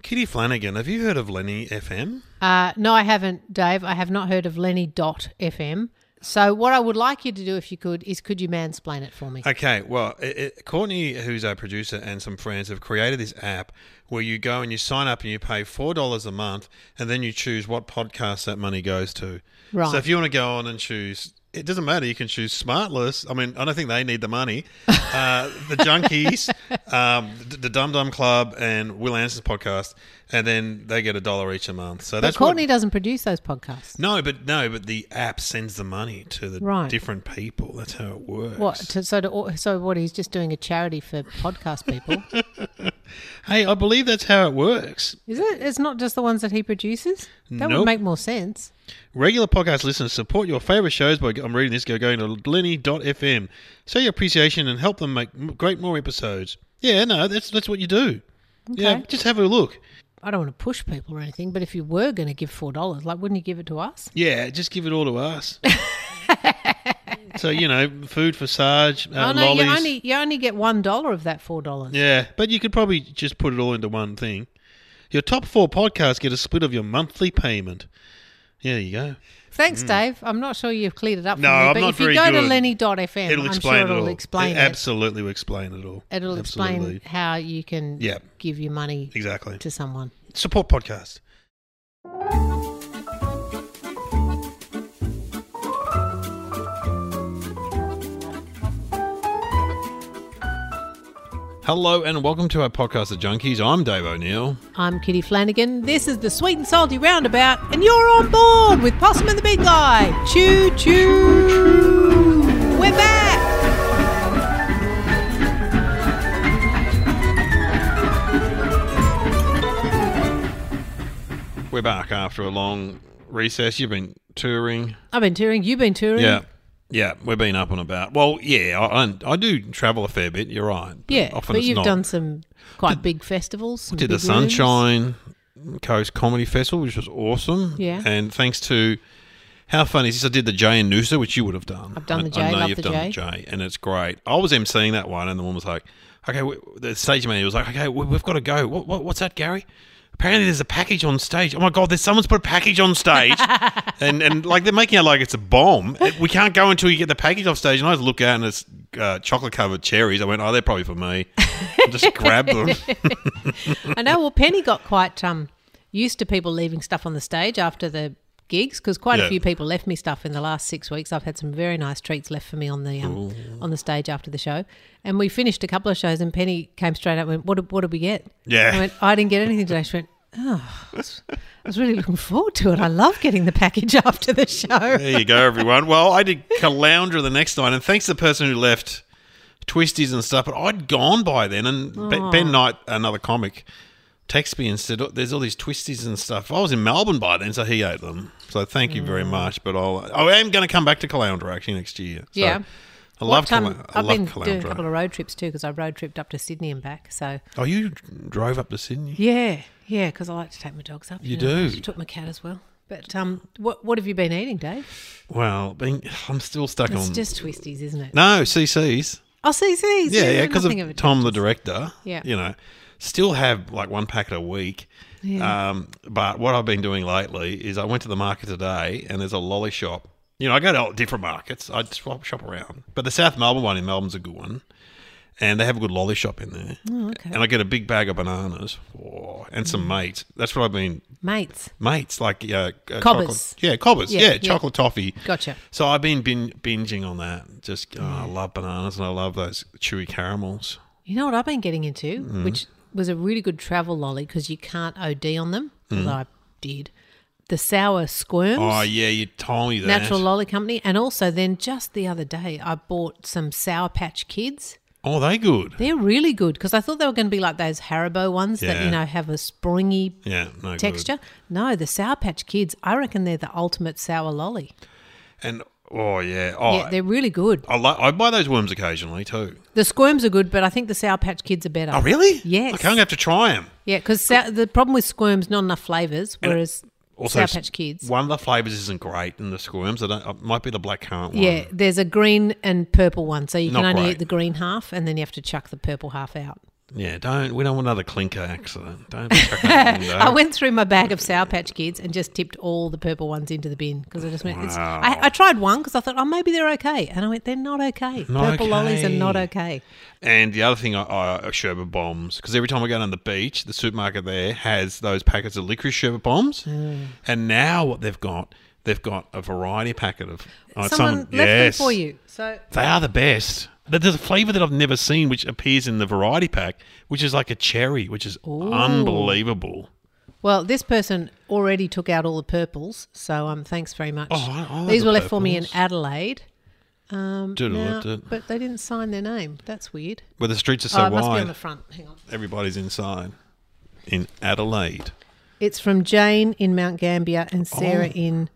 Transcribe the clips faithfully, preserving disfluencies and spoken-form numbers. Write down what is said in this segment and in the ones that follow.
Kitty Flanagan, have you heard of Lenny F M? Uh, no, I haven't, Dave. I have not heard of Lenny dot F M. So what I would like you to do, if you could, is could you mansplain it for me? Okay, well, it, it, Courtney, who's our producer, and some friends have created this app where you go and you sign up and you pay four dollars a month and then you choose what podcast that money goes to. Right. So if you want to go on and choose... It doesn't matter. You can choose Smartless. I mean, I don't think they need the money. Uh, the Junkies, um, the, the Dum Dum Club, and Will Anderson's podcast, and then they get a dollar each a month. So but that's Courtney what, doesn't produce those podcasts. No, but no, but the app sends the money to the Right. different people. That's how it works. What? To, so, to, so what? He's just doing a charity for podcast people. Hey, I believe that's how it works. Is it? It's not just the ones that he produces? That Nope. would make more sense. Regular podcast listeners support your favourite shows by, I'm reading this, go going to Lenny dot F M. Show your appreciation and help them make m- great more episodes. Yeah, no, that's that's what you do. Okay. Yeah, just have a look. I don't want to push people or anything, but if you were going to give four dollars, like, wouldn't you give it to us? Yeah, just give it all to us. So, you know, food for Sarge, uh, oh, no, lollies. you only, you only get one dollar of that four dollars. Yeah, but you could probably just put it all into one thing. Your top four podcasts get a split of your monthly payment. Yeah, there you go. Thanks, Dave. I'm not sure you've cleared it up No, for me, I'm but not if you very go to good. Lenny dot F M, It'll I'm explain sure it it'll all. explain it it. Absolutely will explain it all. It'll Absolutely. explain how you can Yeah. give your money Exactly. to someone. Support podcast. Hello and welcome to our podcast, The Junkies. I'm Dave O'Neill. I'm Kitty Flanagan. This is the Sweet and Salty Roundabout, and you're on board with Possum and the Big Guy. Choo choo! We're back! We're back after a long recess. You've been touring. I've been touring. You've been touring. Yeah. Yeah, we've been up and about. Well, yeah, I, I, I do travel a fair bit. You're right. Yeah, Often but it's you've not. done some quite big festivals. Some Did the big rooms. Sunshine Coast Comedy Festival, which was awesome. Yeah. And thanks to, how funny is this? I did the Jay and Noosa, which you would have done. I've done the I, I Jay, know love you've the done Jay. the Jay, and it's great. I was emceeing that one, and the one was like, okay, we, the stage manager was like, okay, we, we've got to go. What, what, what's that, Gary? Apparently there's a package on stage. Oh, my God, there's someone's put a package on stage. and, and like, they're making it like it's a bomb. It- we can't go until you get the package off stage. And I just look out and it's uh, chocolate-covered cherries. I went, oh, they're probably for me. I just grabbed them. I know. Well, Penny got quite um, used to people leaving stuff on the stage after the gigs because quite Yeah. a few people left me stuff in the last six weeks. I've had some very nice treats left for me on the um, on the stage after the show. And we finished a couple of shows and Penny came straight up and went, what did, what did we get? Yeah. I went, I didn't get anything today. She went, oh, I was, I was really looking forward to it. I love getting the package after the show. There you go, everyone. Well, I did Caloundra the next night, and thanks to the person who left twisties and stuff, but I'd gone by then, and Ben, Ben Knight, another comic, texted me and said, oh, there's all these twisties and stuff. I was in Melbourne by then, so he ate them. So thank you very much, but I'll, I am going to come back to Caloundra, actually, next year. So Yeah. I love, What, um, Cala- I I've love been Caloundra. doing a couple of road trips too because I road tripped up to Sydney and back. So Oh, you drove up to Sydney? yeah, yeah, because I like to take my dogs up. You know. do? I took my cat as well. But um, what what have you been eating, Dave? Well, being, I'm still stuck It's on... just twisties, isn't it? No, C Cs. Oh, C Cs. Yeah, yeah, because of nothing a Tom, the Texas. director. Yeah. You know, still have like one packet a week. Yeah. Um, but what I've been doing lately is I went to the market today and there's a lolly shop. You know, I go to different markets. I swap shop around. But the South Melbourne one in Melbourne's a good one. And they have a good lolly shop in there. Oh, okay. And I get a big bag of bananas oh, and some mates. That's what I've been... Mates. Mates, like... Uh, uh, Cobbers. chocolate- Yeah, cobbers. Yeah, Yeah, yeah. chocolate toffee. Gotcha. So I've been bin- binging on that. Just, oh, I love bananas and I love those chewy caramels. You know what I've been getting into, Mm. which was a really good travel lolly because you can't O D on them, although I did. The sour squirms. Mm. Oh, yeah, you told me that. Natural Lolly Company. And also then just the other day I bought some Sour Patch Kids. Oh, they good. They're really good because I thought they were going to be like those Haribo ones that, Yeah. you know, have a springy Yeah, no texture. No, the Sour Patch Kids, I reckon they're the ultimate sour lolly. good. And, oh, yeah. Oh, Yeah, they're really good. I, like, I buy those worms occasionally too. The squirms are good, but I think the Sour Patch Kids are better. Oh, really? Yes. Okay, I'm going to have to try them. Yeah, because the problem with squirms, not enough flavours, And whereas Also, Sour Patch Kids. one of the flavours isn't great in the squirms. I don't, it might be the blackcurrant one. Yeah, there's a green and purple one, so you can Not only great. eat the green half and then you have to chuck the purple half out. Yeah, don't. We don't want another clinker accident. Don't be chucking it in the window. I went through my bag of Sour Patch Kids and just tipped all the purple ones into the bin because I just went. It's, Wow. I, I tried one because I thought, oh, maybe they're okay, and I went, they're not okay. Not purple lollies are okay. not okay. And the other thing, I, I sherbet bombs, because every time I go down the beach, the supermarket there has those packets of licorice sherbet bombs, Mm. and now what they've got, they've got a variety packet of. Oh, Someone left yes, them for you, so They are the best. There's a flavour that I've never seen, which appears in the variety pack, which is like a cherry, which is Ooh. unbelievable. well, this person already took out all the purples, so um, thanks very much. Oh, I- I like These the were left for me in purples. Adelaide. Um, Did I now- like it? but they didn't sign their name. That's weird. Where the streets are so oh, it must be wide, on the front. Hang on. everybody's inside. In Adelaide. It's from Jane in Mount Gambier and Sarah Oh. in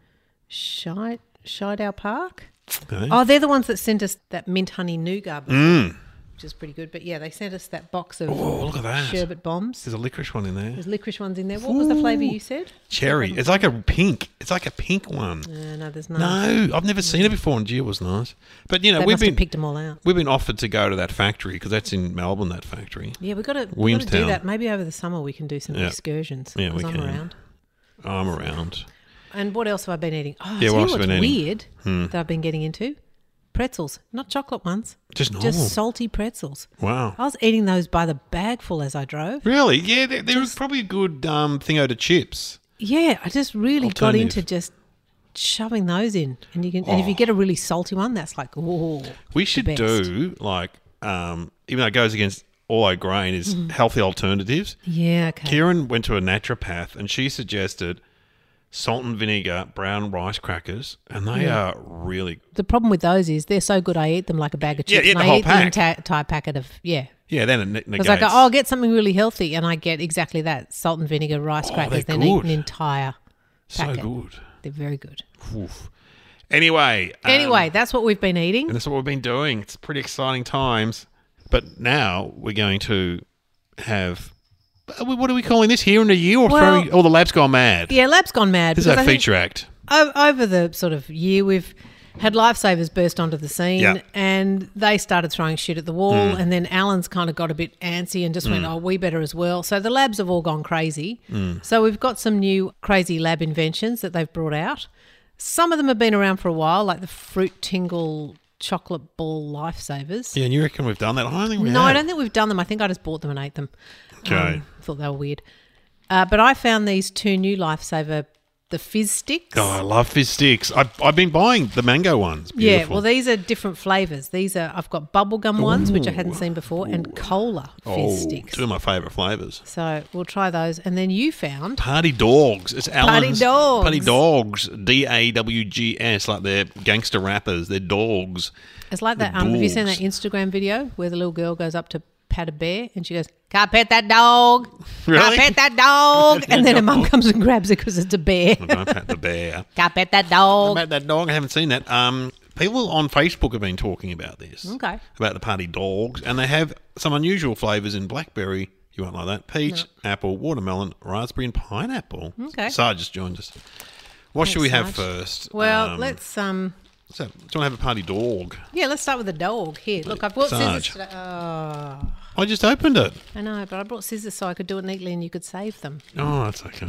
Shide, Shideow Park. Okay. Oh, they're the ones that sent us that mint honey nougat, before, Mm. which is pretty good. But yeah, they sent us that box of Oh, look at that. sherbet bombs. There's a licorice one in there. There's licorice ones in there. What was the flavour you said? Cherry. It's like a pink. It's like a pink one. Uh, no, there's none. No, I've never seen it before, and gee, it was nice. But you know, They we've must have been picked them all out. we've been offered to go to that factory because that's in Melbourne. That factory. Yeah, we've got to, we've got to Williamstown. do that. Maybe over the summer we can do some Yeah. excursions Yeah, we because I'm can. around. I'm around. And what else have I been eating? Oh, Yeah, yeah, what you else know have what's you been eating? weird that I've been getting into? Pretzels, not chocolate ones, Just normal. just salty pretzels. Wow. I was eating those by the bagful as I drove. Really? Yeah, they're, they're probably a good um, thing out of chips. Yeah, I just really got Alternative. into just shoving those in, and you can. And if you Oh. get a really salty one, that's like, oh, We should best. do like, um, even though it goes against all our grain, is healthy alternatives. yeah, okay. Kieran went to a naturopath and she suggested salt and vinegar brown rice crackers, and they Yeah. are really The problem with those is they're so good. I eat them like a bag of Yeah, chips. eat and the I whole eat pack. the entire, entire packet of yeah. yeah. Then it ne- Because negates. I go, oh, I'll get something really healthy, and I get exactly that: salt and vinegar rice Oh, crackers. they're Then eat good. an entire so packet. good. They're very good. Oof. Anyway. um, Anyway, that's what we've been eating. and that's what we've been doing. It's pretty exciting times. But now we're going to have. uh, What are we calling this? Here in a year, or Well- throwing? Oh, the lab's gone mad. Yeah, Lab's gone mad. This is because our I think feature act. o- over the sort of year we've had lifesavers burst onto the scene, Yeah. and they started throwing shit at the wall, Mm. and then Alan's kind of got a bit antsy and just went, oh, we better as well. So the labs have all gone crazy. Mm. So we've got some new crazy lab inventions that they've brought out. Some of them have been around for a while, like the Fruit Tingle chocolate ball lifesavers. Yeah, and you reckon we've done that? I don't think we No, have. I don't think we've done them. I think I just bought them and ate them. Okay. Um, thought they were weird. Uh, but I found these two new lifesaver, the fizz sticks. Oh, I love fizz sticks. I've, I've been buying the mango ones. Yeah, Beautiful. well, these are different flavours. These are I've got bubblegum ones, which I hadn't seen before, and cola fizz oh, sticks. two of my favourite flavours. So we'll try those. And then you found Party Dogs. It's Alan's. Dogs. Party Dogs. D A W G S. Like they're gangster rappers. They're dogs. it's like The that. Um, have you seen dogs. that Instagram video where the little girl goes up to pat a bear and she goes, "Can't pet that dog, Really? can't pet that dog," and then her mum comes and grabs it because it's a bear. Don't pat the bear. Can't pet that dog. About that dog, I haven't seen that. Um, people on Facebook have been talking about this. Okay. About the Party Dogs, and they have some unusual flavours in blackberry. You won't like that. Peach, apple, watermelon, raspberry, and pineapple. Okay. Sarge just joined us. What should we have Sarge. first? Well, Um, let's um, So, do you want to have a Party Dog? yeah, let's start with the dog. Here, look, I've brought scissors Sarge. today. Oh, I just opened it. I know, but I brought scissors so I could do it neatly and you could save them. Oh, that's okay.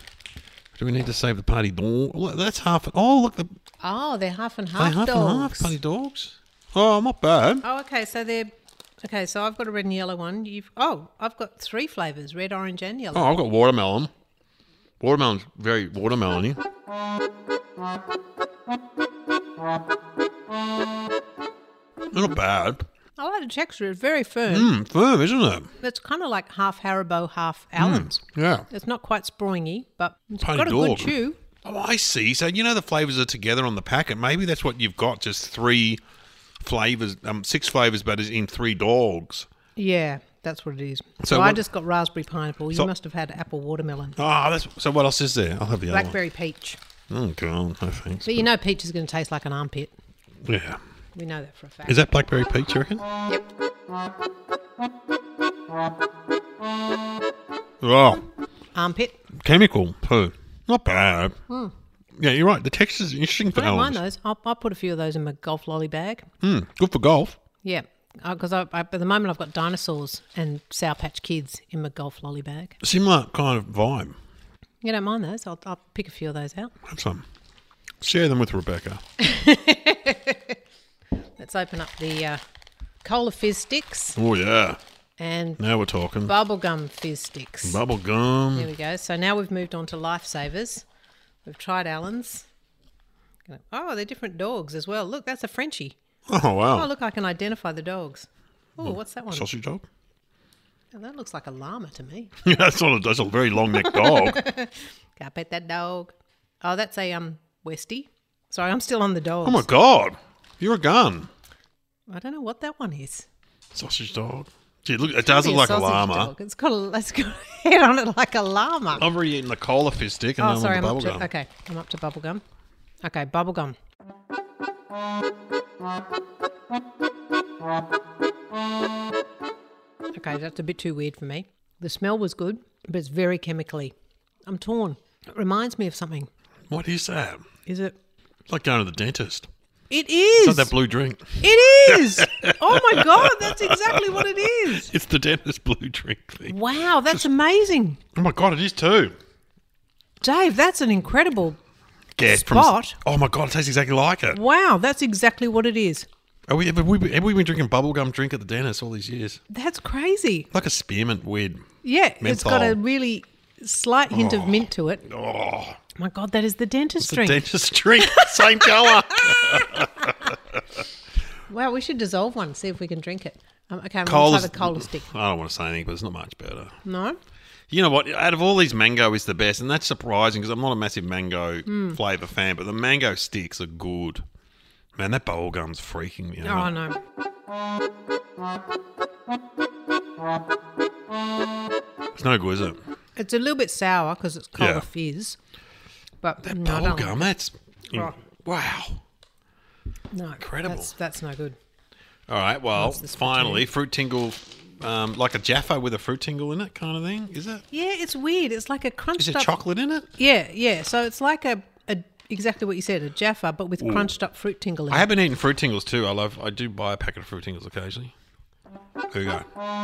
Do we need to save the Party Dog? Look, that's half. Oh, look, the Oh, they're half and they half half dogs. and half Party Dogs. Oh, not bad. Oh, okay. So they're okay. So I've got a red and yellow one. You've oh, I've got three flavors: red, orange, and yellow. Oh, I've got watermelon. Watermelon's very watermelony. Not bad. I like the texture. It's very firm. Mmm, firm, isn't it? It's kind of like half Haribo, half Allen's. Yeah. It's not quite springy, but it's Party got a dog. good chew. Oh, I see. So you know the flavours are together on the packet. Maybe that's what you've got. Just three flavours, um, six flavours, but it's in three dogs. Yeah, that's what it is. So So, I what- just got raspberry pineapple. You So- must have had apple watermelon, Ah, that's so. What else is there? I'll have the other blackberry peach. one. Oh god, no thanks. But you know, peach is going to taste like an armpit. Yeah. We know that for a fact. Is that blackberry peach? You reckon? Yep. Oh, Armpit. chemical poo. Not bad. Yeah, you're right. The texture's interesting for I don't mind elves. those. I'll, I'll put a few of those in my golf lolly bag. Mm, good for golf. Yeah. because I, I, at the moment I've got dinosaurs and Sour Patch Kids in my golf lolly bag. Similar kind of vibe. You don't mind those? I'll, I'll pick a few of those out. Have some. Share them with Rebecca. Let's open up the uh, Cola Fizz sticks Oh, yeah. and Now we're talking. Bubblegum Fizz sticks. Bubble gum. There we go. So now we've moved on to Lifesavers. We've tried Allen's. Oh, they're different dogs as well. Look, that's a Frenchie. Oh, Oh, wow. look, I can identify the dogs. Oh, what's that one? Sausage dog? Oh, that looks like a llama to me. Yeah, that's not a, that's a very long-necked dog. Can I pet that dog? Oh, that's a um Westie. Sorry, I'm still on the dogs. Oh, my God. You're a gun. I don't know what that one is. Sausage dog. Gee, look, it does Be look like a sausage llama. dog. It's got a, it's got a head on it like a llama. I've already eaten the Cola Fizz stick and Oh, now sorry, I'm I'm on up the to bubble gum. okay. I'm up to bubblegum. Okay, bubblegum. Okay, that's a bit too weird for me. The smell was good, but it's very chemically. I'm torn. It reminds me of something. What is that? Is it? It's like going to the dentist. It It's is. not that blue drink. It is. Oh my God, that's exactly what it is. It's the dentist blue drink thing. Wow, that's amazing. Oh, my God, it is too. Dave, that's an incredible Get spot. From, oh, my God, it tastes exactly like it. Wow, that's exactly what it is. Are we, have, we, have we been drinking bubblegum drink at the dentist all these years? That's crazy. Like a spearmint weird. Yeah, it's got a Menthol. really slight hint of mint to it. Oh, My God, that is the dentist it's a drink. dentist drink. Same colour. Wow, we should dissolve one, see if we can drink it. Um, okay, I'm going to Cola's- try the cola stick. I don't want to say anything, but it's not much better. No? You know what? Out of all these, mango is the best, and that's surprising because I'm not a massive mango Hmm. flavour fan, but the mango sticks are good. Man, that bubblegum's freaking me Oh, out. no. It's no good, is it? It's a little bit sour because it's cola Yeah. fizz. But That no, I don't bubblegum, that's... Oh. Wow. No, Incredible. That's, that's no good. All right, well, What's this for finally, fruit tingle, um, like a Jaffa with a fruit tingle in it kind of thing, is it? Yeah, it's weird. It's like a crunched Is it up... chocolate in it? Yeah, yeah. So it's like a, a exactly what you said, a Jaffa, but with crunched up fruit tingle in I it. have been eating fruit tingles too. I love. I do buy a packet of fruit tingles occasionally. There you go.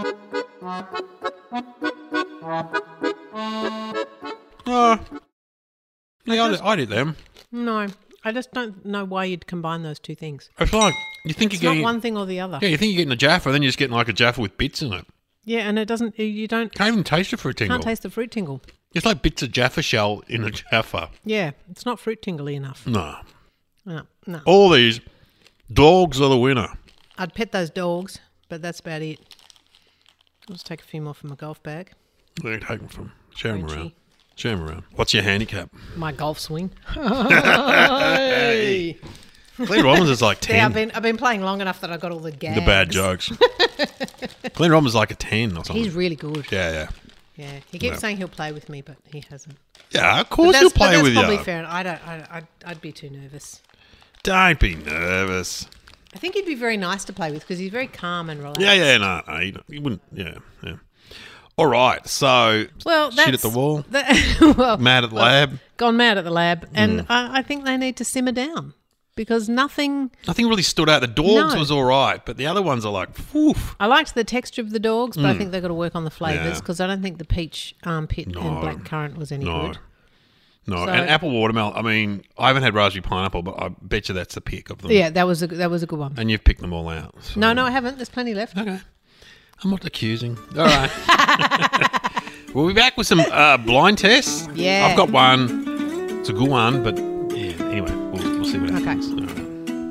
Oh, yeah, I, did- I did them. No, I just don't know why you'd combine those two things. It's like you think It's you're not getting one thing or the other. yeah, you think you're getting a Jaffa, then you're just getting like a Jaffa with bits in it. Yeah, and it doesn't. You don't Can't even taste the fruit tingle. can't taste the fruit tingle. It's like bits of Jaffa shell in a Jaffa. Yeah, it's not fruit tingly enough. No, No, no. all these dogs are the winner. I'd pet those dogs, but that's about it. I'll just take a few more from my golf bag. Where are you taking them from? Share them Frenchie. around. Share them around. What's your handicap? My golf swing. Hey. Glenn Robbins is like ten. Yeah, I've been I've been playing long enough that I got all the gags. The bad jokes. Glenn Robbins is like a ten or something. He's really good. yeah, yeah. Yeah, he keeps Yeah. saying he'll play with me, but he hasn't. Yeah, of But course that's, he'll but play that's with probably you. fair. I don't. I, I'd, I'd be too nervous. Don't be nervous. I think he'd be very nice to play with because he's very calm and relaxed. Yeah, yeah, no, no he, he wouldn't. Yeah, yeah. All right, so Well, that's, shit at the wall, that- well, mad at the well, lab. gone mad at the lab, and Mm. I, I think they need to simmer down because nothing. Nothing really stood out. The dogs No. was all right, but the other ones are like, woof. I liked the texture of the dogs, but I think they've got to work on the flavours Mm. Yeah. because I don't think the peach armpit No. and black currant was any No. good. No, So- and apple watermelon. I mean, I haven't had raspberry pineapple, but I bet you that's the pick of them. Yeah, that was a that was a good one. And you've picked them all out. so- No, no, I haven't. There's plenty left. Okay. I'm not accusing. All right. We'll be back with some uh, blind tests. Yeah. I've got one. It's a good one, but yeah, anyway, we'll, we'll see what Okay. happens. All right.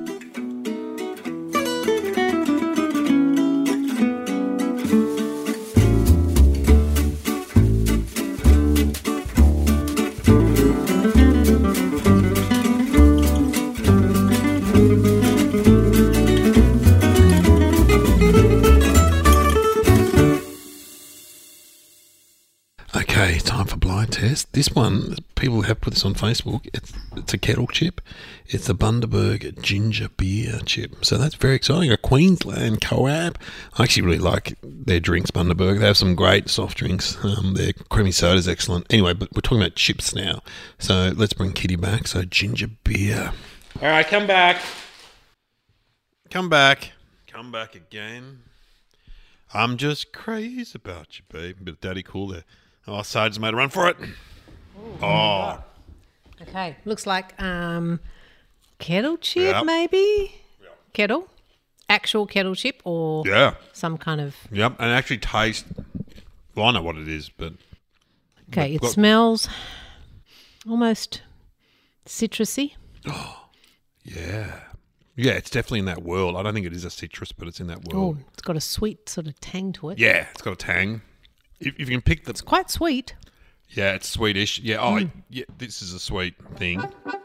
Okay, time for blind test. This one, people have put this on Facebook. It's it's a kettle chip. It's a Bundaberg ginger beer chip. So that's very exciting. A Queensland co-op. I actually really like their drinks, Bundaberg. They have some great soft drinks. Um, their creamy soda is excellent. Anyway, but we're talking about chips now. So let's bring Kitty back. So ginger beer. All right, come back. Come back. come back again. I'm just crazy about you, babe. Bit of Daddy Cool there. Oh, Sarge's made a run for it. Ooh, Oh. Okay, looks like um, kettle chip, Yep. maybe? Yep. Kettle? Actual kettle chip or Yeah. some kind of... Yep. And it actually tastes... Well, I know what it is, but... Okay, but it got- smells almost citrusy. Yeah. Yeah, it's definitely in that world. I don't think it is a citrus, but it's in that world. Oh, it's got a sweet sort of tang to it. Yeah, it's got a tang. If, if you can pick the... It's quite sweet. Yeah, it's Swedish. Yeah, oh, yeah, this is a sweet thing.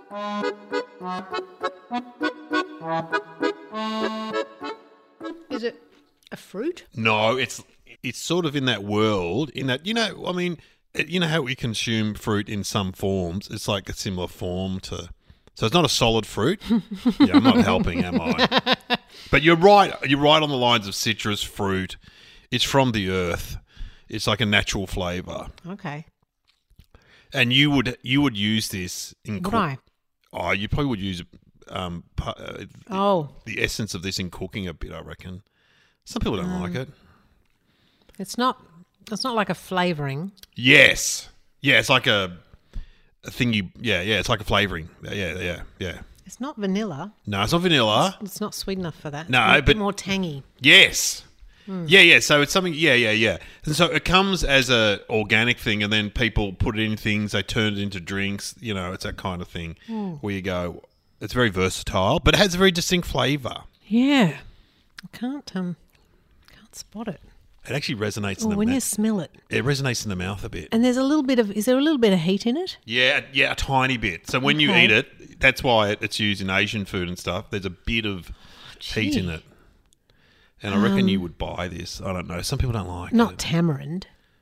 Is it a fruit? No, it's it's sort of in that world, in that, you know, I mean, you know how we consume fruit in some forms? It's like a similar form to... So it's not a solid fruit. Yeah, I'm not helping, am I? But you're right. You're right on the lines of citrus fruit. It's from the earth. It's like a natural flavour. Okay. And you would you would use this in... Would cook- I? Oh, you probably would use um, pu- uh, Oh, the essence of this in cooking a bit, I reckon. Some people don't like it. it's not. It's not like a flavouring. Yes. Yeah, it's like a, a thing you... Yeah, yeah, it's like a flavouring. Yeah, yeah, yeah. It's not vanilla. No, it's not vanilla. It's not sweet enough for that. No, It's a bit but- more tangy. Yes. Yeah, yeah. So it's something... Yeah, yeah, yeah. And so it comes as a organic thing, and then people put it in things. They turn it into drinks. You know, it's that kind of thing where you go... It's very versatile, but it has a very distinct flavour. Yeah, I can't um, can't spot it. It actually resonates in Oh, the when mouth. you smell it, It resonates in the mouth a bit. and there's a little bit of. Is there a little bit of heat in it? Yeah, yeah, a tiny bit. So when you Okay. eat it, that's why it, it's used in Asian food and stuff. There's a bit of heat in gee. it. And I reckon you would buy this. I don't know. Some people don't like Not it. tamarind.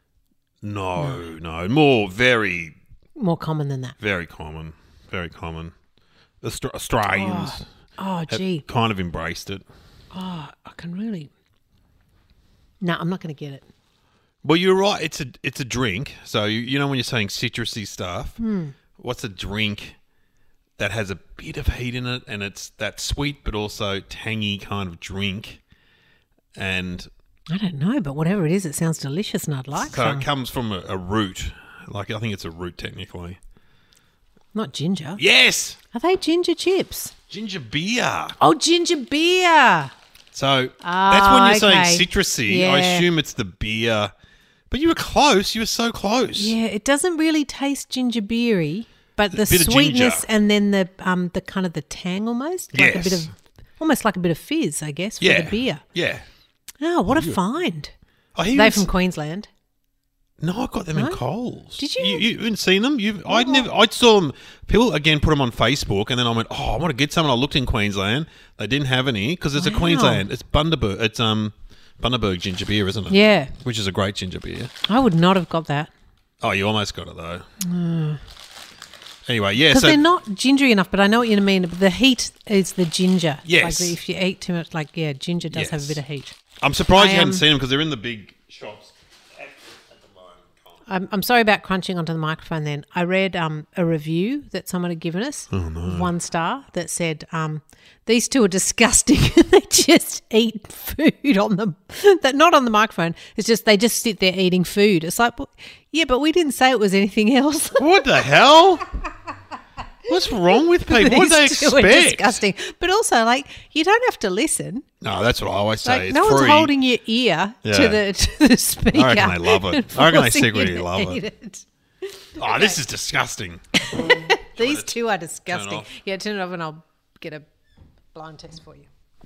No, no. More very, More common than that. very common. Very common. Austra- Australians Oh, have gee. kind of embraced it. Oh, I can really. No, I'm not going to get it. Well, you're right. It's a it's a drink. So you, you know when you're saying citrusy stuff, Hmm. what's a drink that has a bit of heat in it, and it's that sweet but also tangy kind of drink, and I don't know, but whatever it is, it sounds delicious, and I'd like so some. it comes from a, a root. Like I think it's a root technically. Not ginger. Yes, Are they ginger chips? ginger beer. Oh, ginger beer. So that's when Ah, you're saying okay. citrusy. I Yeah. assume it's the beer. But you were close. You were so close. Yeah, it doesn't really taste ginger beery, but the bit of sweetness ginger. and then the um the kind of the tang almost, like a bit Yes. of almost like a bit of fizz, I guess, for Yeah. the beer. Yeah. Oh, what a find! Oh, he They was- from Queensland. No, I got them No? in Coles. Did you? You, you haven't seen them? You've, I'd never. I saw them. People again put them on Facebook, and then I went, "Oh, I want to get some." And I looked in Queensland. They didn't have any because it's a Wow. Queensland. It's Bundaberg. It's um Bundaberg ginger beer, isn't it? Yeah, Which is a great ginger beer. I would not have got that Oh, you almost got it though. Anyway, yeah. because So they're not gingery enough. But I know what you mean. But the heat is the ginger. Yes. Like if you eat too much, like yeah, ginger does have a Yes. bit of heat. I'm surprised I, you hadn't um, seen them because they're in the big shops at, at the moment. I'm, I'm sorry about crunching onto the microphone then. I read um, a review that someone had given us, Oh, no. one star, that said, um, these two are disgusting. They just eat food on them. That not on the microphone. It's just they just sit there eating food. It's like, well, yeah, but we didn't say it was anything else. What the hell? What's wrong with people? What do they These two are expect? disgusting. But also, like, you don't have to listen. No, that's what I always say. Like, it's no free. one's holding your ear Yeah. to the to the speaker. I reckon they love it. and I reckon they forcing you secretly to love eat it. Oh, this is disgusting. These to two are disgusting. off? Yeah, turn it off and I'll get a blind test for you.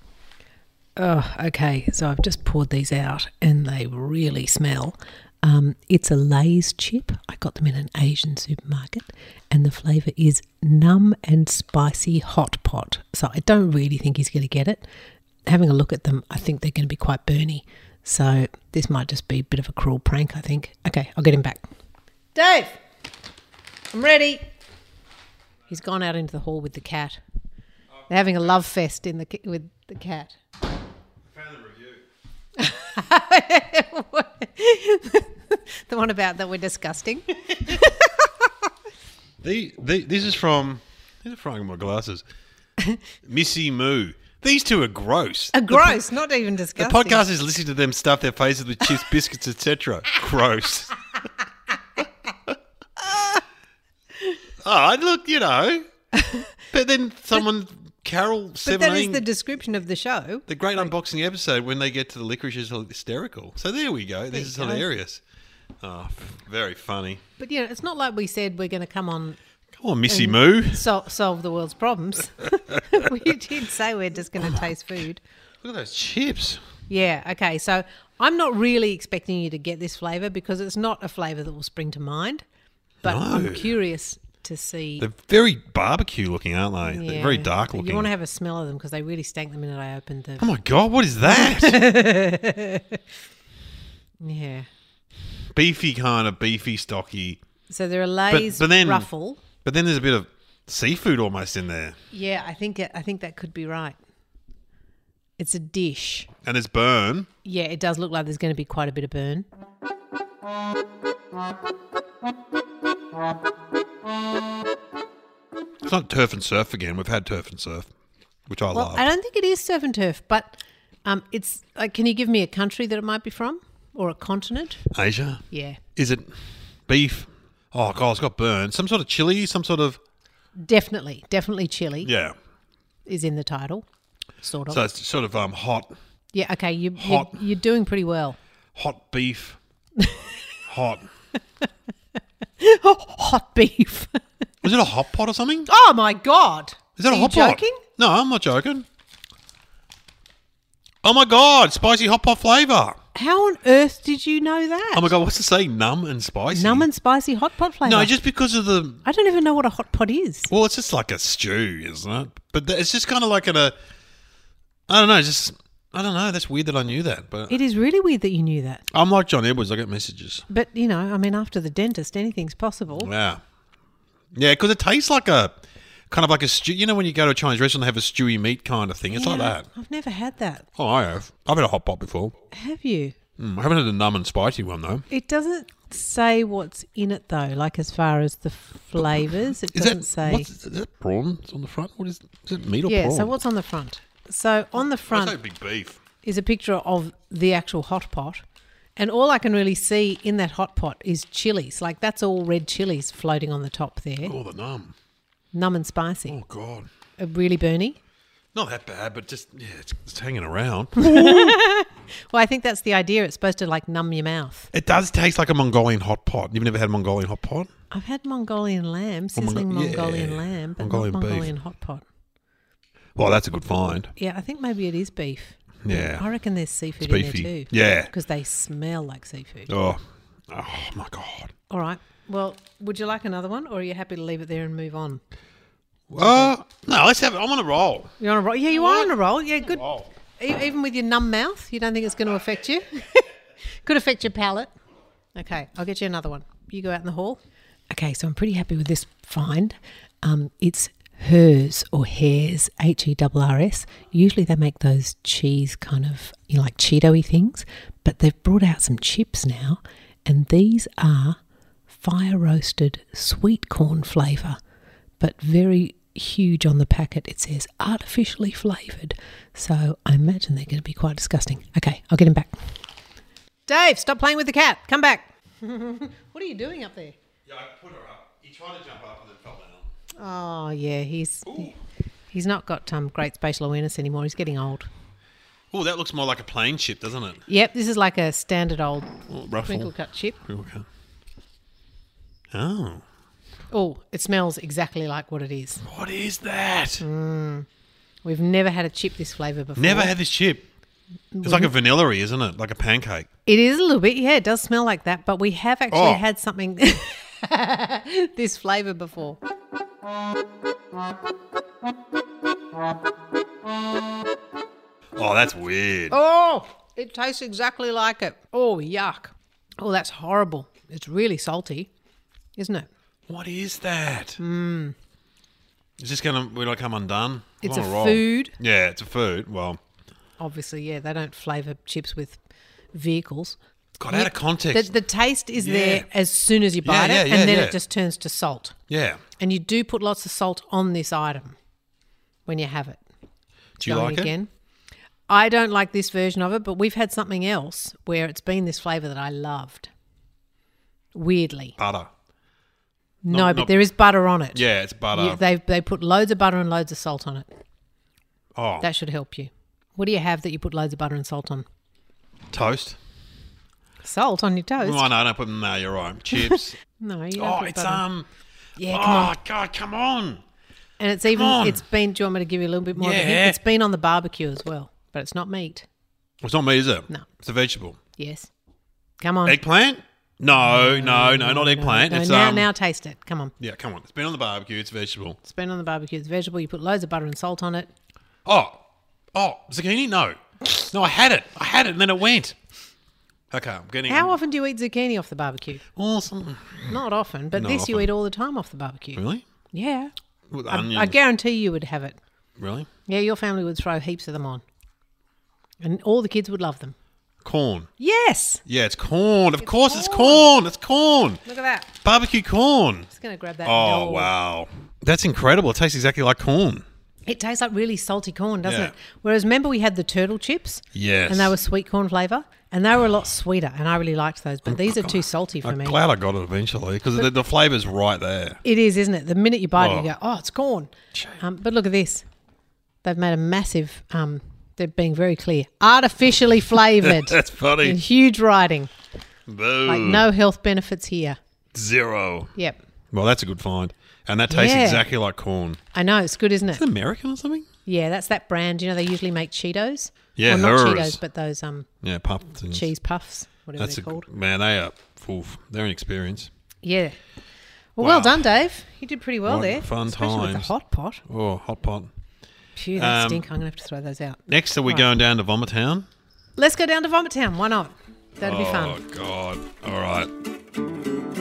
Oh, okay. So I've just poured these out and they really smell. Um, it's a Lay's chip. I got them in an Asian supermarket and the flavour is numb and spicy hot pot. So I don't really think he's going to get it. Having a look at them, I think they're going to be quite burny. So this might just be a bit of a cruel prank, I think. Okay, I'll get him back. Dave, I'm ready. He's gone out into the hall with the cat. They're having a love fest in the ki- with the cat. Found the review. The one about that we're disgusting. The, the, this is from... Who's throwing my glasses? Missy Moo. These two are gross. A gross, not even The disgusting. podcast is listening to them stuff their faces with chips, biscuits, et cetera. Gross. Oh, look, you know. But then someone, Carol, But seventeen, that is the description of the show. the great unboxing episode when they get to the licorice is hysterical. So there we go. This is you go. hilarious. Oh, f- very funny. But, you know, it's not like we said we're going to come on Come on, Missy Moo. sol- solve the world's problems. We did say we're just going to taste food. Look at those chips. Yeah, okay. So I'm not really expecting you to get this flavour because it's not a flavour that will spring to mind. But No. I'm curious to see. They're very barbecue looking, aren't they? They're very dark looking. You want to have a smell of them because they really stank the minute I opened Oh them. my God, what is that? Yeah. Beefy kind of beefy, stocky. So they're a Lay's but then- ruffle. But then there's a bit of seafood almost in there. Yeah, I think it, I think that could be right. It's a dish. And there's burn. Yeah, it does look like there's going to be quite a bit of burn. It's not turf and surf again. We've had turf and surf, which I Well, love. I don't think it is surf and turf, but um, it's like, can you give me a country that it might be from or a continent? Asia? Yeah, Is it beef? Oh, God, it's got burn. Some sort of chili, some sort of... definitely, definitely chili Yeah. is in the title, sort of. So it's sort of um, hot, yeah, okay, you, you're, Hot. you're doing pretty well. hot beef. Hot. Hot beef. Was it a hot pot or something? Oh my God! Is that Are a you hot pot? joking? No, I'm not joking. Oh my God, spicy hot pot flavour. How on earth did you know that? Oh my God, what's it say? Numb and spicy? Numb and spicy hot pot flavour. No, just because of the... I don't even know what a hot pot is. Well, it's just like a stew, isn't it? But th- it's just kind of like in a... I don't know, just... I don't know, that's weird that I knew that. But It is really weird that you knew that. I'm like John Edwards, I get messages. But, you know, I mean, after the dentist, anything's possible. Yeah. Yeah, because it tastes like a... Kind of like a stew. You know when you go to a Chinese restaurant, they have a stewy meat kind of thing. It's like Yeah, that. I've never had that. Oh, I have. I've had a hot pot before. Have you? Mm, I haven't had a numb and spicy one, though. It doesn't say what's in it, though, like as far as the flavours. It Is doesn't that, say. what's, is that prawns on the front? What is, is it meat or Yeah, prawn? so what's on the front? So on the I say front big beef. is a picture of the actual hot pot. And all I can really see in that hot pot is chilies. Like that's all red chilies floating on the top there. Oh, the numb. Numb and spicy. Oh, God. Uh, really burny. Not that bad, but just, yeah, it's, it's hanging around. Well, I think that's the idea. It's supposed to like numb your mouth. It does taste like a Mongolian hot pot. You've never had a Mongolian hot pot? I've had Mongolian lamb, sizzling Mongo- Mongolian yeah, lamb, but Mongolian not beef. Mongolian hot pot. Well, that's a good find. Yeah, I think maybe it is beef. Yeah. I reckon there's seafood It's in there beefy. too. Yeah. Because they smell like seafood. Oh, oh my God. All right. Well, would you like another one or are you happy to leave it there and move on? Uh, no, let's have it. I'm on a roll. You're on a roll? Yeah, you are on a roll. Yeah, good. Roll. E- Even with your numb mouth, you don't think it's going to affect you? Could affect your palate. Okay, I'll get you another one. You go out in the hall. Okay, so I'm pretty happy with this find. Um, it's Hers or Hares, H E R R S. Usually they make those cheese kind of, you know, like Cheeto-y things, but they've brought out some chips now, and these are fire-roasted sweet corn flavour, but very huge on the packet. It says artificially flavoured, so I imagine they're going to be quite disgusting. Okay, I'll get him back. Dave, stop playing with the cat. Come back. What are you doing up there? Yeah, I put her up. He tried to jump up and then fell down. Oh, yeah, he's Ooh. he's not got um, great spatial awareness anymore. He's getting old. Oh, that looks more like a plain chip, doesn't it? Yep, this is like a standard old Oh, crinkle ruffle. cut chip. Crinkle cut. Oh. Oh, it smells exactly like what it is. What is that? We've never had a chip this flavour before. Never had this chip. It's like a vanilla-y, isn't it? Like a pancake. It is a little bit, yeah, it does smell like that, but we have actually Oh. had something this flavour before. Oh, that's weird. Oh, it tastes exactly like it. Oh, yuck. Oh, that's horrible. It's really salty, isn't it? What is that? Mm. Is this going to, will I come undone? I'm It's on a roll. food. Yeah, it's a food. Well, Obviously, yeah, they don't flavour chips with vehicles. God, out of context. The, the taste is Yeah. there as soon as you Yeah, bite yeah, it, yeah, and then yeah. it just turns to salt. yeah. And you do put lots of salt on this item when you have it. Do you going like it? again. I don't like this version of it, but we've had something else where it's been this flavour that I loved. Weirdly. Butter. No, Not- but not- there is butter on it. Yeah, it's butter. You- they they put loads of butter and loads of salt on it. oh, That should help you. What do you have that you put loads of butter and salt on? toast. Salt on your toast? Oh, no, I don't put them. No, you're right. Chips. No, you don't oh, put it's butter. um. Yeah, oh come on. God, come on. And it's even, on. it's been, do you want me to give you a little bit more of a hint? Yeah. It's been on the barbecue as well, but it's not meat. It's not meat, is it? No. It's a vegetable. Yes. Come on. Eggplant? No, no, no, not No, eggplant. no, it's now, um. now taste it. Come on. Yeah, come on. It's been on the barbecue. It's vegetable. It's been on the barbecue. It's vegetable. You put loads of butter and salt on it. Oh, oh, zucchini? No, no. I had it. I had it, and then it went. Okay, I'm getting. How often do you eat zucchini off the barbecue? Awesome. Not often, but Not this you often. eat all the time off the barbecue. Really? Yeah. With I, onions? I guarantee you would have it. Really? Yeah, your family would throw heaps of them on. And all the kids would love them. Corn. Yes. Yeah, it's corn. Of course, it's corn. It's corn. Look at that. Barbecue corn. Just going to grab that. Oh, dough. wow. That's incredible. It tastes exactly like corn. It tastes like really salty corn, doesn't Yeah. it? Whereas remember we had the turtle chips? Yes. And they were sweet corn flavour. And they were a lot sweeter. And I really liked those. But these are too salty for I'm me. glad I got it eventually because the, the flavour's right there. It is, isn't it? The minute you bite it, Oh. you go, oh, it's corn. Um, but look at this. They've made a massive, um, they're being very clear, artificially flavoured. That's in funny. huge writing. Boo. Like no health benefits here. Zero. Yep. Well, that's a good find. And that tastes Yeah. exactly like corn. I know, it's good, isn't it? Is it American or something? Yeah, that's that brand. You know, they usually make Cheetos. Yeah, well, not hers. Cheetos, but those um Yeah, puff things. cheese puffs, whatever That's they're a called. man. They are. Oof, they're an experience. Yeah. Well, Wow. well done, Dave. You did pretty well What there. fun Especially with the times. hot pot. Oh, hot pot. Phew, that Um, stink. I'm going to have to throw those out. Next, are we Right. going down to Vomit Town? Let's go down to Vomit Town. Why not? That'd be Oh fun. God! All right.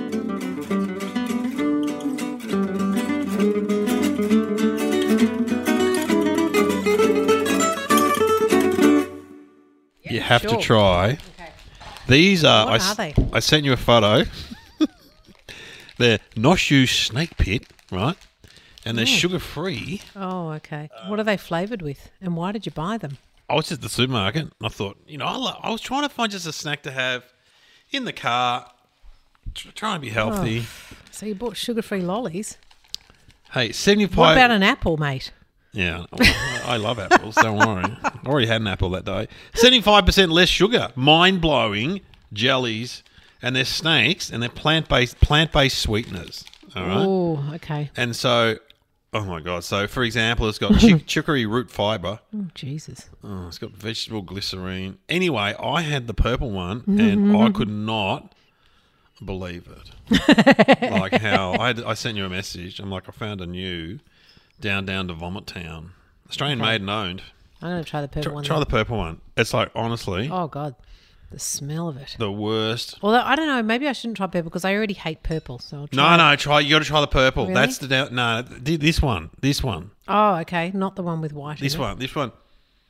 You have sure. to try. Okay. These are. What I, are s- they? I sent you a photo. They're Noshu Snake Pit, right? And they're sugar free. Oh, okay. What are they flavoured with? And why did you buy them? I was just at the supermarket. And I thought, you know, I, lo- I was trying to find just a snack to have in the car, tr- trying to be healthy. So you bought sugar-free lollies. Hey, seventy-five. What about an apple, mate? Yeah, I I love apples. Don't worry. I already had an apple that day. seventy-five percent less sugar. Mind blowing jellies, and they're snakes, and they're plant based plant based sweeteners. All right. Oh, okay. And so, oh my god. So, for example, it's got chick- chicory root fiber. Oh, Jesus. Oh, it's got vegetable glycerine. Anyway, I had the purple one, and I could not believe it. Like how I, had, I sent you a message. I'm like, I found a new down down to Vomit Town, Australian Okay. made and owned. I'm going to try the purple Try, one. try then. the purple one. It's like honestly Oh, God. The smell of it. the worst. Although, I don't know. Maybe I shouldn't try purple because I already hate purple. So I'll No, try no, try. You got to try the purple. Really? That's the down. No, th- this one. This one. Oh, okay. Not the one with white. This in it. one. This one.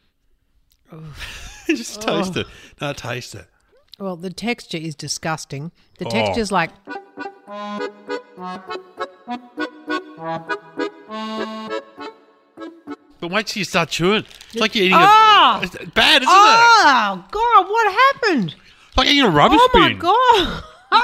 Just taste it. No, taste it. Well, the texture is disgusting. The Oh. texture's like, But wait till you start chewing. It's like you're eating Oh! a. It's bad, isn't it? oh, God, what happened? It's like eating a rubbish Oh, my bin. God.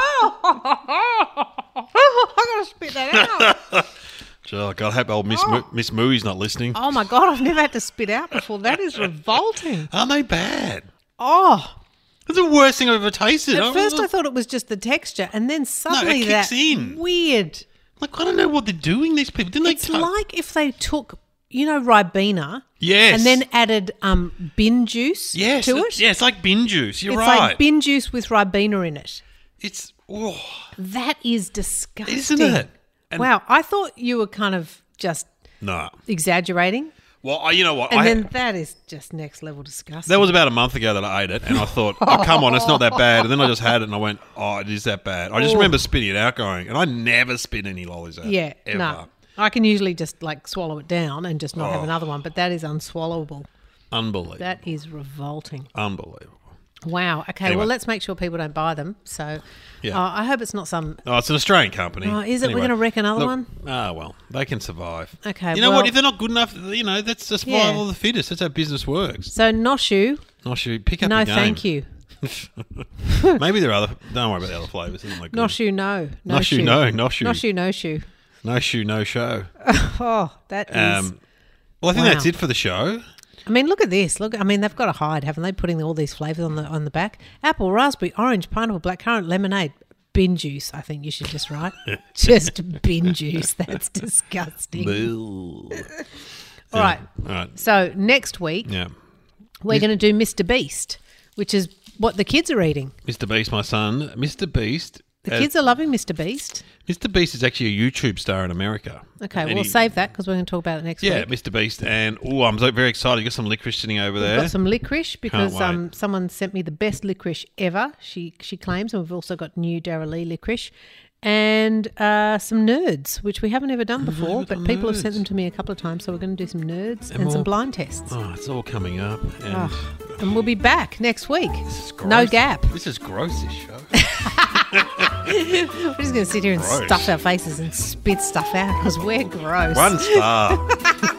I got to spit that out. Oh, God, I hope old Miss Mo- Miss Mooey's not listening. Oh, my God, I've never had to spit out before. That is revolting. Aren't they bad? Oh, It's the worst thing I've ever tasted. at I first I was- thought it was just the texture, and then suddenly kicks that in. weird. like, I don't know what they're doing, these people. Didn't It's they? ta- like if they took, you know, Ribena, Yes. and then added um, bin juice yes, to it's- it. Yeah, it's like bin juice. You're It's right. like bin juice with Ribena in it. it's, oh, That is disgusting. isn't it? And- Wow, I thought you were kind of just No. exaggerating, Well, I, you know what? and I, then that is just next level disgusting. that was about a month ago that I ate it, and I thought, oh, come on, it's not that bad. And then I just had it, and I went, oh, it is that bad. I just Oh. remember spitting it out going, and I never spit any lollies out. yeah, ever. no. I can usually just like swallow it down and just not have Oh. another one, but that is unswallowable. Unbelievable. That is revolting. Unbelievable. Wow. Okay. Anyway. Well, let's make sure people don't buy them. So, Yeah. uh, I hope it's not some. Oh, it's an Australian company. Oh, is it? Anyway, We're going to wreck another look, one. Ah, well, they can survive. Okay. You know well, what? If they're not good enough, you know, that's the survival Yeah. of the fittest. That's how business works. So Noshu, Nosh, you pick up no, your game. thank you. Maybe there are other. Don't worry about the other flavours. Isn't like Noshu, no. Noshu, no. Noshu. Noshu, no shoe. No shoe, no show. Oh, that is. Um, well, I think Wow. that's it for the show. I mean, look at this. Look, I mean, they've got to hide, haven't they? Putting all these flavours on the on the back: apple, raspberry, orange, pineapple, blackcurrant, lemonade, bin juice. I think you should just write just bin juice. That's disgusting. All All right. All right. So next week Yeah. we're going to do Mister Beast, which is what the kids are eating. Mister Beast, my son. Mister Beast. The uh, kids are loving Mister Beast. Mister Beast is actually a YouTube star in America. Okay, And we'll he- save that because we're going to talk about it next Yeah, week. Mister Beast. And, oh, I'm so very excited. You got some licorice sitting over We've there. got some licorice because wait. um, someone sent me the best licorice ever, she she claims, and we've also got new Dara Lee licorice. And uh, some nerds, which we haven't ever done before, never but done people have sent nerds. them to me a couple of times, so we're going to do some nerds and, more- some blind tests. Oh, it's all coming up. And Oh, and we'll be back next week. this is gross. No gap. This is gross, this show. We're just going to sit here and Gross. stuff our faces and spit stuff out because we're gross. One star.